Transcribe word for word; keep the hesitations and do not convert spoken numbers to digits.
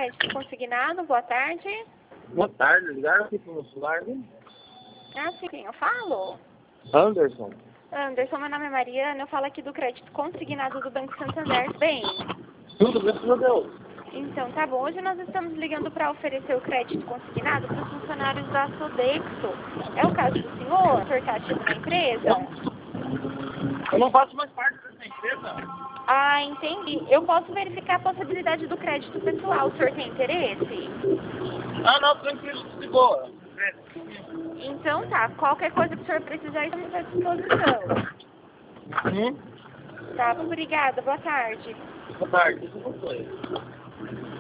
crédito consignado, boa tarde. Boa tarde, ligaram aqui pro meu celular, né? Ah, sim, sim, eu falo. Anderson. Anderson, meu nome é Mariana, eu falo aqui do crédito consignado do Banco Santander. Bem, Tudo, graças a Deus. então tá bom. Hoje nós estamos ligando para oferecer o crédito consignado para os funcionários da Sodexo. É o caso do senhor? O senhor está ativo na empresa? Eu não faço mais parte dessa empresa. Ah, entendi. Eu posso verificar a possibilidade do crédito pessoal. O senhor tem interesse? Ah, não, tranquilo, de boa. Então tá. Qualquer coisa que o senhor precisar, estamos à disposição. Hum? Tá, obrigada. Boa tarde. Boa tarde, isso não foi.